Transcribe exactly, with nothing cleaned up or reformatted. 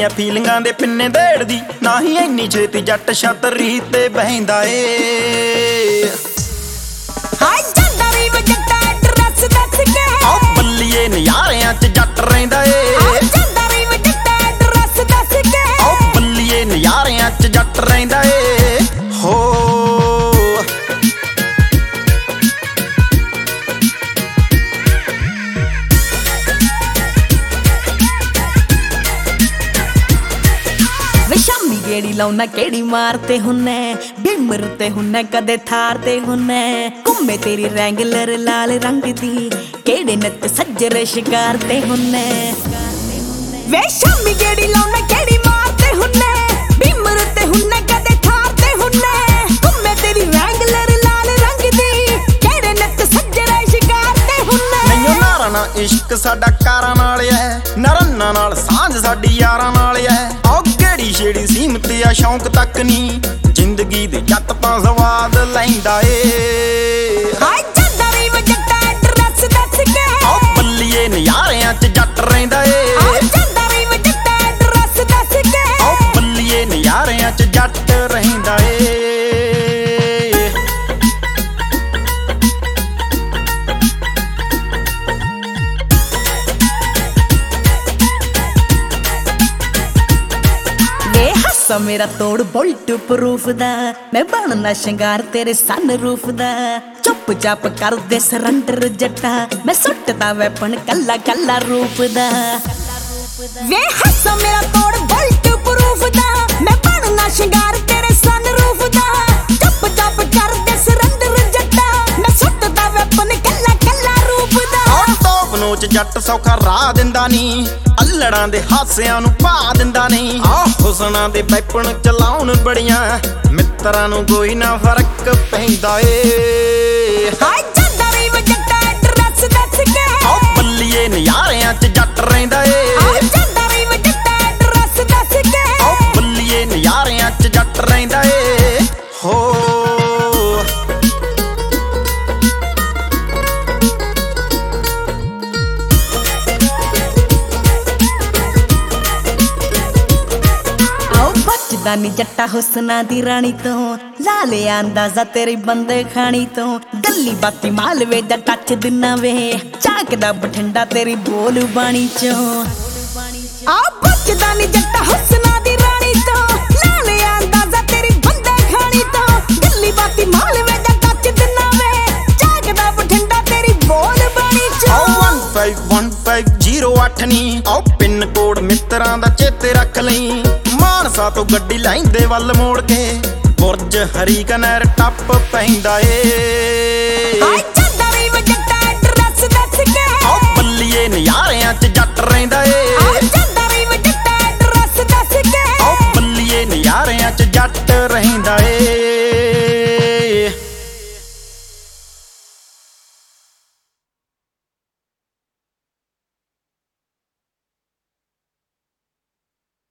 ਐ ਫੀਲਿੰਗਾਂ ਦੇ ਪਿੰਨੇ ਦੇੜਦੀ ਨਾ ਹੀ ਇੰਨੀ ਛੇਤੀ ਜੱਟ ਛਤਰੀ ਤੇ ਬਹਿੰਦਾ ਏ। ਹਾਏ ਜਾਂਦਾ ਵੀ ਵਜੱਟਾ ਐਡਰੈਸ ਦੱਸ ਕੇ ਓ ਬੱਲੀਏ ਨਜ਼ਾਰਿਆਂ ਚ ਜੱਟ ਰਹਿੰਦਾ ਏ। ਜਾਂਦਾ ਵੀ ਵਜੱਟਾ ਐਡਰੈਸ ਦੱਸ ਕੇ ਓ ਬੱਲੀਏ ਨਜ਼ਾਰਿਆਂ ਚ ਜੱਟ ਰਹਿੰਦਾ ਏ ਹੋ। शामी गेड़ी लाउना केड़ी मारते हुन्ने बिमर ते हुन्ने कदे थार ते हुन्ने घुम्मे तेरी रैंगलर लाल रंग दी केड़े नत सज्जरे शिकार ते हुन्ने वे शामी गेड़ी लाउना केड़ी मारते हुन्ने बिमर ते हुन्ने कदे थार ते हुन्ने घुम्मे तेरी रैंगलर लाल रंग दी केड़े नत सज्जरे शिकार ते हुन्ने। नैयो नारा ना इश्क साडा कारां नाल ऐ नरन्ना नाल सांझ साडी यारां नाल ऐ। केड़ी छेड़ी सीमत आ शौक तक नी जिंदगी दे जट तां स्वाद लैंदा ए। हाय ਜਾਂਦਾ ਵੀ ਵਜੱਟਾ ਐਡਰੈਸ ਦੱਸ ਕੇ ਓ ਬੱਲੀਏ ਨਜ਼ਾਰਿਆਂ ਚ ਜੱਟ ਰਹਿੰਦਾ ਏ। ਜਾਂਦਾ ਵੀ ਵਜੱਟਾ ਐਡਰੈਸ ਦੱਸ ਕੇ ਓ ਬੱਲੀਏ ਨਜ਼ਾਰਿਆਂ ਚ ਜੱਟ ਰਹਿੰਦਾ ਏ। मेरा तोड़ बुलेट प्रूफ दा मैं बनना शंगार तेरे सन रूफ दा चुप चाप कर दे सरंडर जट्टा मैं सुटदा वैपन कल्ला कल्ला रूप दा वे हस्सा मेरा तोड़ बुलेट प्रूफ दा मैं बनना शंगार तेरे सन रूफ दा चुप चाप कर दे सरंडर जट्टा मैं सुटदा वैपन कल्ला कल्ला रूप दा। टॉप नोच जट सौखा राह दिंदा नी अल्लड़ां दे हासियां नूं पा दिंदा नहीं आ हुसनां दे वैपन चलाउण बड़ियां मित्रां नूं कोई ना फर्क पैंदा ए। हाय ਜਾਂਦਾ ਵੀ ਵਜੱਟਾ ਐਡਰੈਸ ਦੱਸ ਕੇ ਓ ਬੱਲੀਏ ਨਜ਼ਾਰਿਆਂ ਚ ਜੱਟ ਰਹਿੰਦਾ ਏ। ਜਾਂਦਾ ਵੀ ਵਜੱਟਾ ਐਡਰੈਸ ਦੱਸ ਕੇ ਓ ਬੱਲੀਏ ਨਜ਼ਾਰਿਆਂ ਚ ਜੱਟ ਰਹਿੰਦਾ ਏ ਹੋ। नी जट्टा हुसना दी रानी तो ला ले अंदाजा तेरी बंदे खानी तो गली बाती मालवे दा टच दिना वे झाकदा बठिंडा तेरी बोल बाणी चो आ बचदा नी जट्टा हुसना दी रानी तो ला ले अंदाजा तेरी बंदे खानी तो गली बाती मालवे दा टच दिना वे झाकदा बठिंडा तेरी बोल बाणी चो। One five one five zero अठ नी ओ पिन कोड मित्रां दा चेते रख लई मानसा तो गड्डी लैंदे वल मोड़ के बुरज हरीका नहर टप पैंदा ए। हाय ਜਾਂਦਾ ਵੀ ਵਜੱਟਾ ਐਡਰੈਸ ਦੱਸ ਕੇ ਓ ਬੱਲੀਏ ਨਜ਼ਾਰਿਆਂ ਚ ਜੱਟ ਰਹਿੰਦਾ ਏ।